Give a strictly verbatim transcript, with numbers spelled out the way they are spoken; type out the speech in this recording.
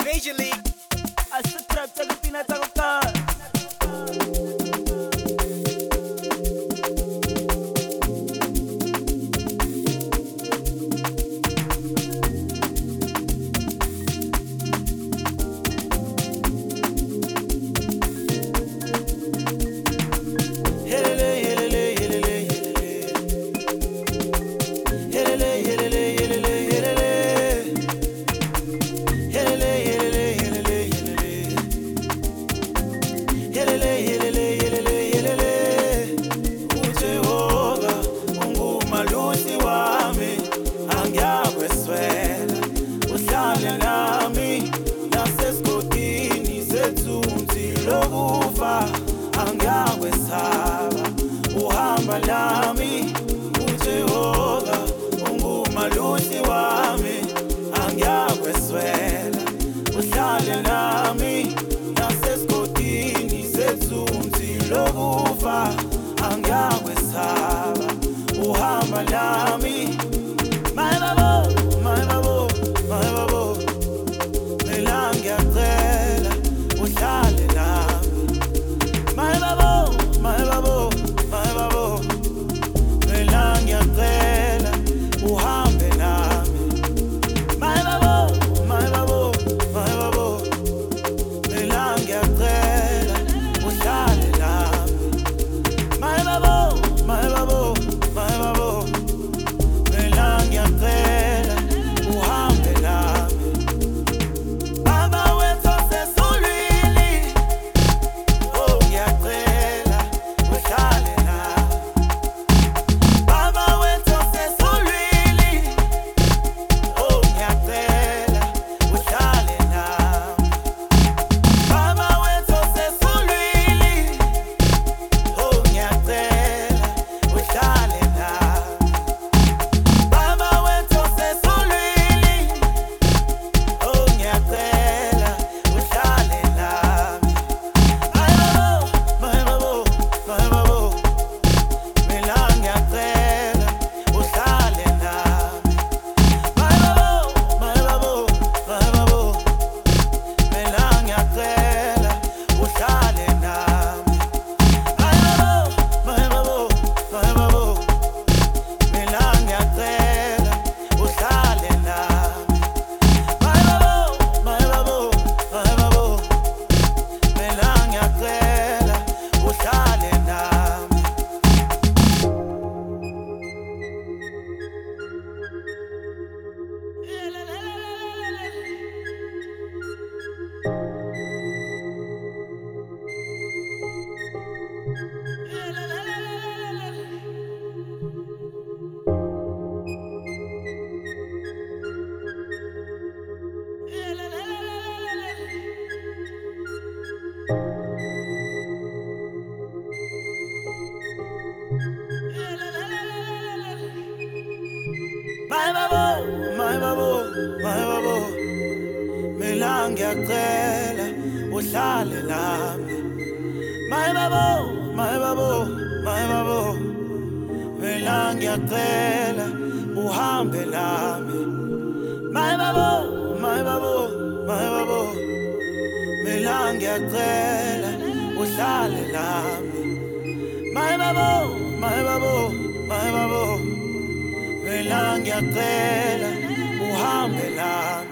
Major League. Asa-trap sa pinatangka. Angiyakwesaba uhamba lami uJehova ungumalusi wami angiyakweswela uhlale nami nasesigodini sethunzi lokufa angiyakwesaba uhamba lami my babo my babo my babo mina ngiyacela uhlale nami my babo, my babo, my babo, mina ngiyacela uhambe nami. My babo, my babo, my babo, mina ngiyacela uhlale nami. My babo, my babo, my babo, mina ngiyacela uhambe nami. Baba wethu sesulwini. Oh, ngiyacela uhlale nami. Baba wethu sesulwini. Oh, ngiyacela uhlale nami. Baba wethu sesulwini. Oh, ngiyacela uhlale nami. Baba wethu sesulwini. Oh, ngiyacela uhlale nami. My babo, my babo, mina ngiyacela uhlale nami. My babo, my babo, my babo, mina ngiyacela uhlale nami. My babo, my babo, my babo, mina ngiyacela uhlale nami. My babo, my babo, my babo, mina ngiyacela uhlale nami. My babo, my babo, my babo, mina ngiyacela uhlale nami. My babo, my babo, my babo, mina ngiyacela uhambe nami. My babo, my babo, my babo, mina ngiyacela uhlale nami. My babo, my babo, my babo, mina ngiyacela uhambe nami.